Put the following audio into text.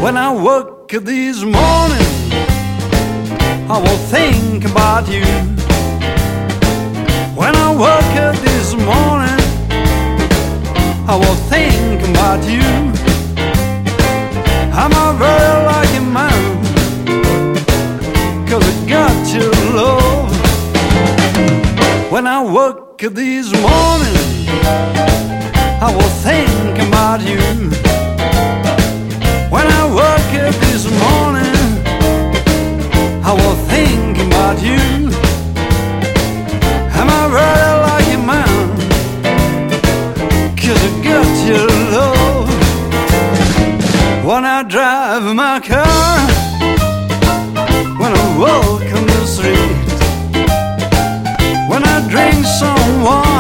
When I woke up this morning, I will think about you. When I woke up this morning, I will think about you. I'm a very lucky man, 'cause I got your love. When I woke up this morning, I will think about you. When I woke up this morning, I will think about you. I'm a very lucky man, 'cause I got your love. When I drive my car, when I walk on the street, when I drink some wine,